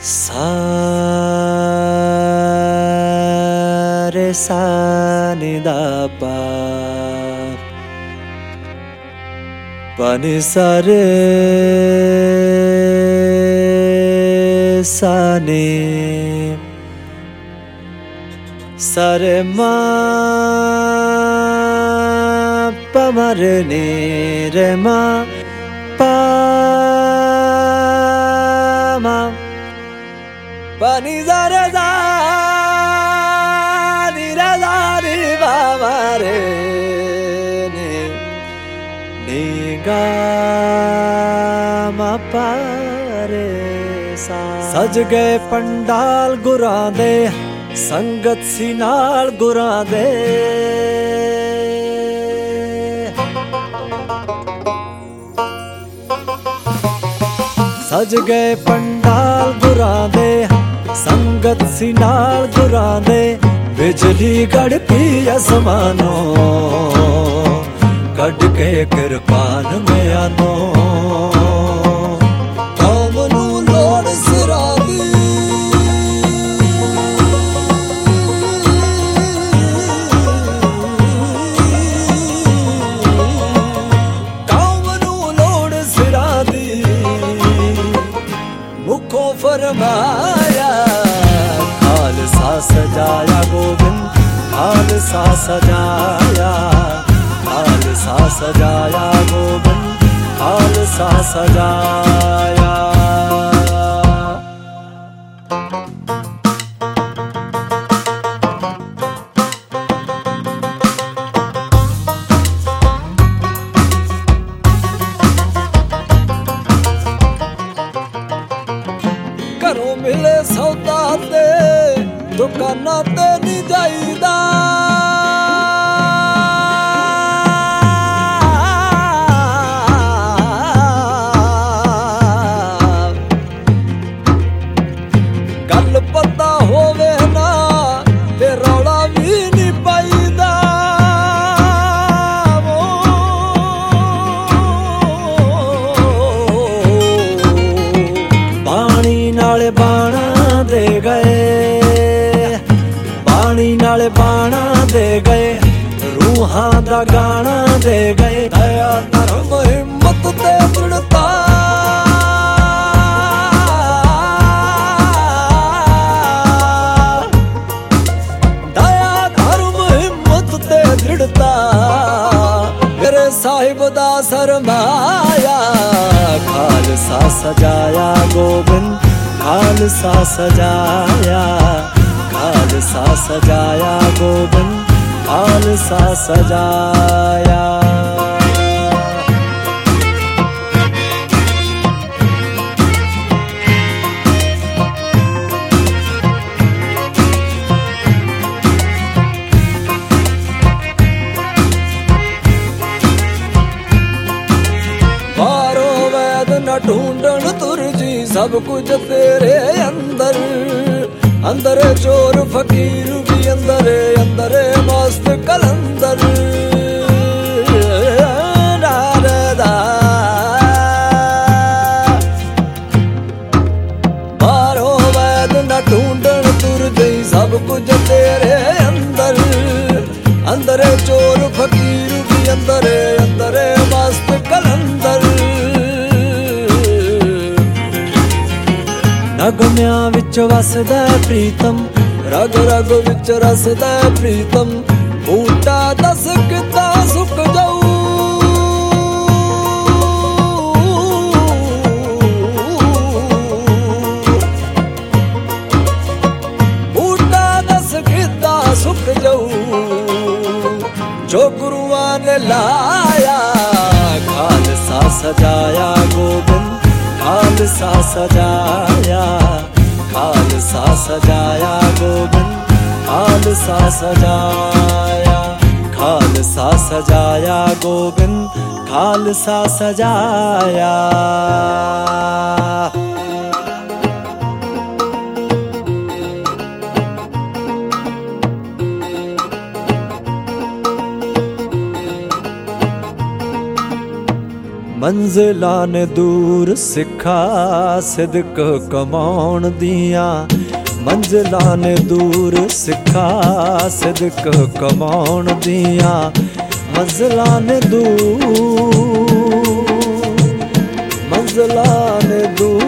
सा रे सा नि दा पा पा नि सा रे सा नि सा रे मा पा मा रे नि रे मा पा मा पा नि सा रे सा नि रे सा नि पा मा रे नि गा मा पा रे सा। सज गए पंडाल गुरां दे संगत सी नाल गुरां दे सज गए पंडाल गुरां दे संगत सी नाल गुरां दे बिजली गड़की आसमानों कट के किरपान में आनो कौम नू लोड़ सिरा दी कौम नू लोड़ सिरा दी मुखों फरमाया खालसा सजाया गोविंद खालसा सजाया खालसा सजाया गोविंद खालसा सजाया। घरों मिले सौदा ते दुकाना ते नहीं जाईदा गल पता होवे ना ते रौला भी नहीं पाईदा पानी नाले बाणा दे गए पानी नाले बाणा दे गए रूहां दा गाना दे गए दया धर्म हिम्मत ते दृढ़ता दया धर्म हिम्मत ते दृढ़ता मेरे साहिब दा सरमाया खालसा सजाया गोविंद खालसा सजाया खालसा सजाया गोविंद खालसा सजाया। बारो वैद न ढूंढन तुर जी सब कुछ तेरे अंदर अंदर चोर फकीर भी अंदर अंदर मस्त कलंदर बारो वैद न ढूंढन तुर जी सब कुछ तेरे अंदर अंदर चोर फकीर भी अंदर अंदर मस्त कलंदर नगम्या विच वसदा प्रीतम रग रग विच रसदा प्रीतम बूटा दस किता सुक जाऊ बूटा दस किता सुक जाऊ जो गुरुआ ने लाया खालसा सजाया गोविंद खालसा सजाया खालसा सजाया गोविंद खालसा सजाया खालसा सजाया गोविंद खालसा सजाया। मंजिलां ने दूर सिखा सिदक कमाउण दियां। मंजिलां ने दूर सिखा सिदक कमाउण दियां। मंजिलां ने दूर, मंजिलां ने दूर